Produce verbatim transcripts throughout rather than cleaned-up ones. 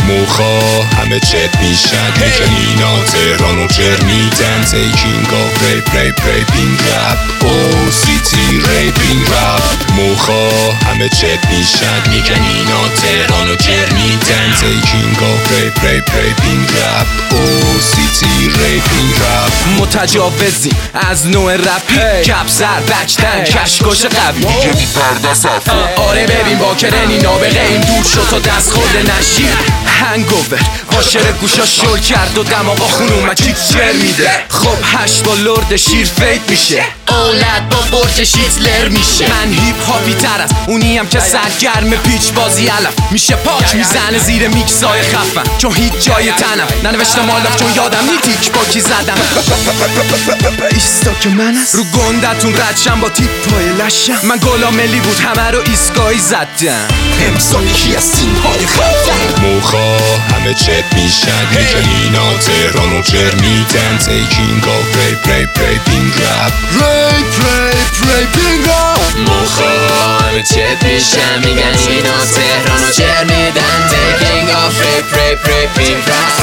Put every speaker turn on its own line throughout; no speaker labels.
موخا همه چت میشن میگن اینا تهرانو جر میدن تیکینگ آف ریپ ریپ ریپینگ رپ او سیتی ریپینگ رپ موخا همه چت میشن میگن اینا تهرانو جر میدن تیکینگ آف ریپ ریپ ریپینگ رپ او سیتی ریپینگ رپ
متجاوزیم از نوع رپی کپ سر بکتن کشکش قوی
میگه بی پرده صفی
آره ببین با کرنی نابغه این دور شد تا دست خورده نشید هنگوور واشر گوشا شل کرد و دماغا خون اومد چیک چر میده خب هشت با لرد شیر فیت میشه اولاد با برج شیتلر میشه من هیپ هاپی تر از اونیم که سرگرم پیچ بازی علف میشه پاک میزنه زیر میکسای خفن چون هیچ جای تنم ننوشتم مالف چون یادم نی تیک با کی زدم ایستا که من است رو گندتون ردشم با تیپ پای لشم من گلا ملی بود همه رو ایسکایی زدم
امسال یکی از تیم‌های خفن موخا همه چت میشن میگن اینا تهرانو جر میدن تیکینگ آف ریپ ریپ ریپینگ رپ ریپ ریپ ریپینگ رپ
موخا همه چت میشن میگن اینا تهرانو جر میدن تیکینگ آف ریپ ریپ ریپینگ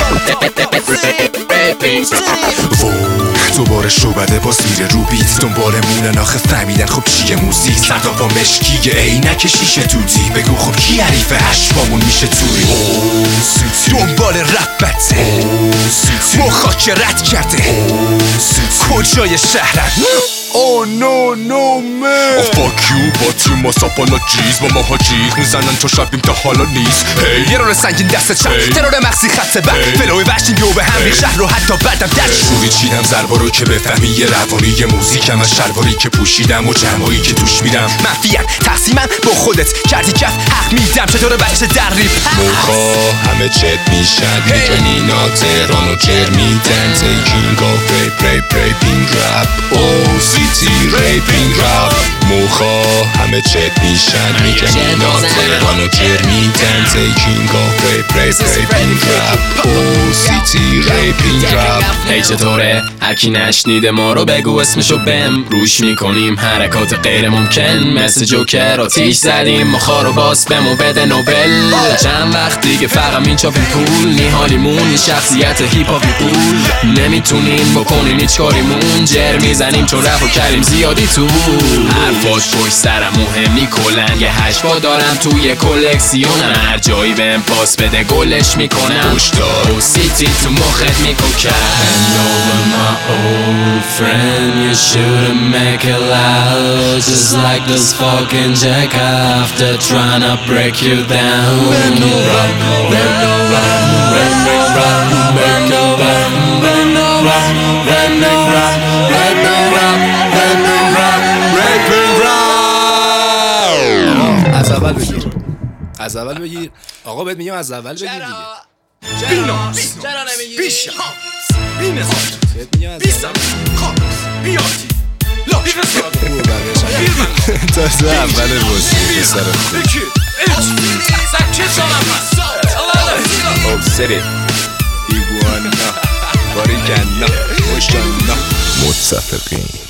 رپ
دوباره شعبده باز میره رو بیت دنبال مونن آخه فهمیدن خب چیه موزیک سردا با مشکیه عینک شیشه توتی بگو خب کی حریف هشتمامون میشه توری دنبال رپ بته موخا که رد کرده کجای شهرن Oh no no man Oh fuck you با تیم ما ساپالا جیز با ماها جیغ میزنن چون شبیم تا حالا نیست hey. یه رول سنگین دست چپ hey. ترور مغزی خط بر hey. فلوی وشتیم بیو به هم hey. شهر رو حتی بعدم در شوری چیدم ضربا رو که بفهمی یه روانی یه موزیکم از شلواری که پوشیدم و جمعایی که توش میرم منفیم تقسیمم با خودت کردی کف حق میدم چطور بچه در ریپ موخا همه چت میشن میگن اینا تهرانو جر میدن تیکینگ آف ریپ ریپ ریپینگ رپ او سیتی ریپینگ رپ موخا همه چت میشن میگن اینا تهرانو جر میدن تیکینگ آف ریپ ریپ ریپینگ رپ او سیتی ریپینگ رپ
هی چطوره هرکی نشنیده ما رو بگو اسمشو بهم روش میکنیم حرکات غیر ممکن مثل جوکر آتیش زدیم مخا رو باس بمو بده نوبل چند وقت دیگه فقط این چاپیم پول نیحالیمون این شخصیت هیپ هاپی پول نمیتونیم بکنیم هیچ کاریمون جر میزنیم چون رپ و کریم زیادی تو حرفاش پشت سرم مهمی کلن یه هشبا دارم توی کلکسیونم هر جایی بهم پاس بده گلش میکنم پشتا و سیتی تو مخت میکوکم And over my old friend you shouldn't make it loud Just like this fucking jack after trying to break you down Run, run, run, run, run, run, run, run, run,
از اول بگیر از اول بگیر آقا بهت میگم از اول بگیر دیگه
بیناس چرا نمیگی؟ بیشم بینزاد
بهت میگم از اول
خالص بیاتی لا بیفستاد
تازه اول بازی پسر خوب
بکی ایچ سکه سالم هست
خب سری ایگوانا باریکنا مشتانا متفقین